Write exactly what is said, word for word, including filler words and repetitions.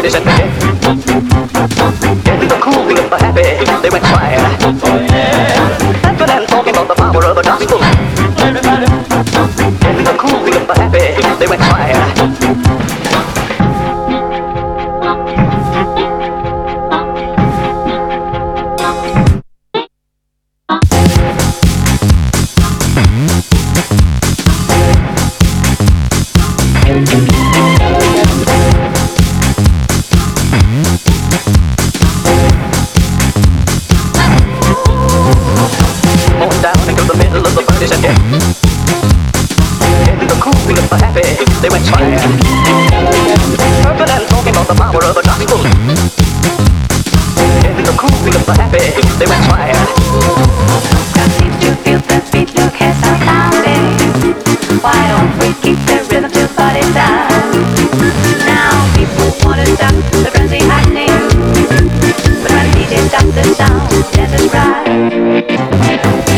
party set begin. Into the cool feeling for happy, they went flying. Laughing and talking about the power of the gospel. Into the cool feeling for happy, they went flying. They went fire. Purple and talking about the power of the gospel. In the cool feeling for happy, they went fire. Now seems to feel the beat, look at our sounding. Why don't we keep the rhythm to party time? Now people wanna stop the frenzy happening, but when the D J stops the sound, dance is right.